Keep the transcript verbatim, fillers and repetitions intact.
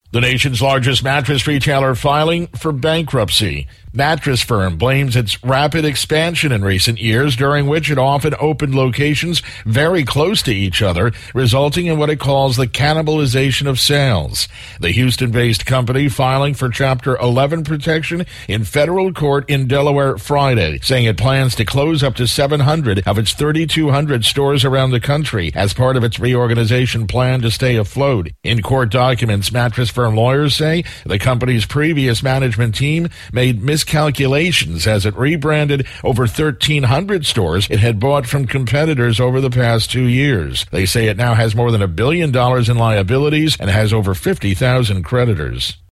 The nation's largest mattress retailer filing for bankruptcy. Mattress Firm blames its rapid expansion in recent years, during which it often opened locations very close to each other, resulting in what it calls the cannibalization of sales. The Houston-based company filing for Chapter eleven protection in federal court in Delaware Friday, saying it plans to close up to seven hundred of its thirty-two hundred stores around the country as part of its reorganization plan to stay afloat. In court documents, Mattress Firm lawyers say the company's previous management team made miscalculations as it rebranded over thirteen hundred stores it had bought from competitors over the past two years. They say it now has more than a billion dollars in liabilities and has over fifty thousand creditors.